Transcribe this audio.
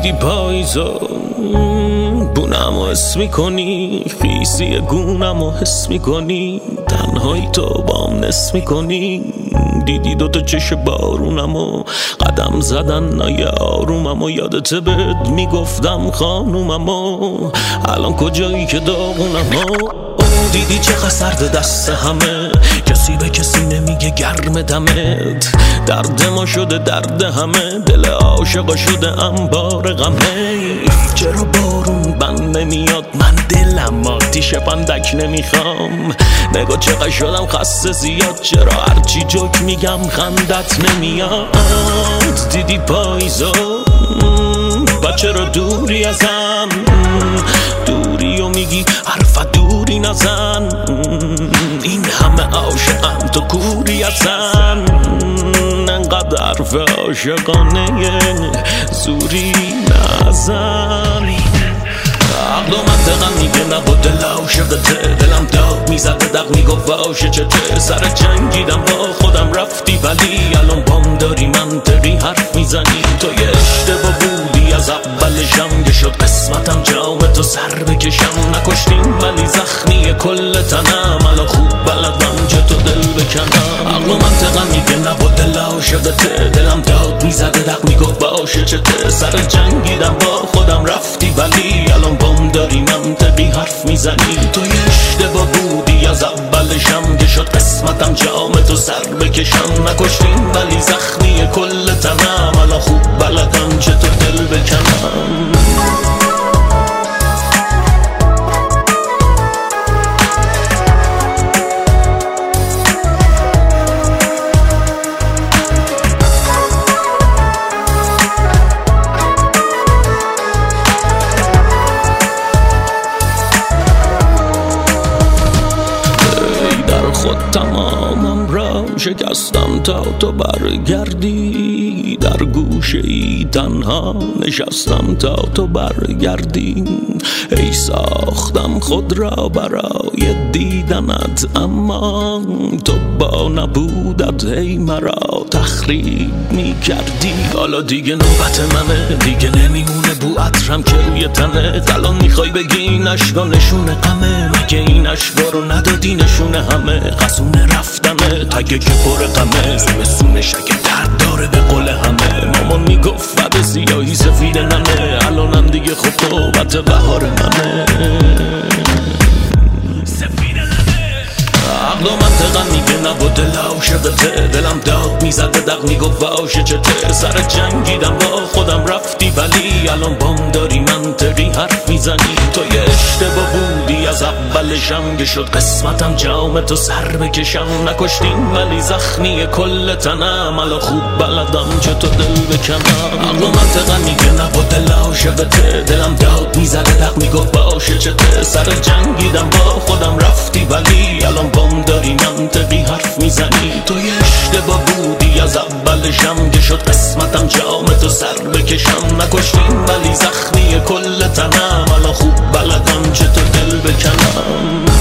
دیدی پاییزو بونمو حس میکنی، خیسی گونمو حس میکنی، تنهایی تو بام نس میکنی. دیدی دوتا چش بارونمو قدم زدن نای آروممو، یادت بد میگفتم خانوممو، الان کجایی که داغونمو. دیدی چقدر سرد دست همه، کسی به کسی نمیگه گرم دمت، درد ما شده درد همه، دل عاشقا شده انبار غمه. چرا بارون بند نمیاد، من دلم آتیش پندک نمیخوام، نگاه چقدر شدم خسته زیاد، چرا هرچی جوک میگم خندت نمیاد. دیدی پاییزو بچه رو دوری ازم، دوری و میگی حرف دوری نزن، این همه عاشقم تو کوری ازن، انقدر حرف عاشقانه زوری نزن. عقل و منطقم میگه نبود دل عاشقته، دلم داغ میزده دق میگفت واشه چته، سر جنگیدم با خودم رفتی ولی الان بام داری منطقی حرف میزنی. تو یه اشتباه بودی از اولشم، که شد قسمتم جام تو سر بکشم، نکشتیم ولی زخمی کل تنم، الان خوب بلدم چه تو دل بکنم. عقل و منطقم میگه نبود دل عاشقته، دلم داغ میزده دق میگفت واشه چته، سر جنگیدم با خودم رفتی ولی الان بام داری منطقی حرف میزنی. تو یه اشتباه بودی از اولشم، که شد قسمتم جام تو سر بکشم، نکشتیم ولی زخمی کل تنم، الان خوب بلدم چه تو دل بکنم. خود تمامم را شکستم تا تو برگردی، در گوشه ای تنها نشستم تا تو برگردی. ای ساختم خود را برای دیدنت، اما تو با نبودت ای مرا تخریب میکردی. حالا دیگه نوبت منه، دیگه نمیمونه بو عطرم که روی تنه، الان میخوای بگی این عشقا نشونه غمه، مگه این عشقا رو ندادی نشونه همه، قصونه رفتنه تگه که پر غمه، زمستونش اگه درد داره به قول همه، مامان میگفت فد سیاهی سفید ننه، الانم دیگه خب نوبت بهار منه. عقل و منطقم میگه نبود دل عاشقته، دلم داغ میزده دق میگفت واشه چته، سر جنگیدم با خودم رفتی ولی الان بام داری منطقی حرف میزنی. تو یه اشتباه بودی از اولشم، که شد قسمتم جام تو سر بکشم، نکشتیم ولی زخمی کل تنم، الان خوب بلدم چه تو دل بکنم. عقل و منطقم میگه نبود دل عاشقته، دلم داغ میزده دق میگفت واشه چته، سر جنگیدم با خودم رفتی ولی الان بام داری منطقی حرف میزنی. تو یه اشتباه بودی از اولشم، که شد قسمتم جام تو سر بکشم، نکشتیم ولی زخمی کل تنم، الان خوب بلدم چه تو دل بکنم.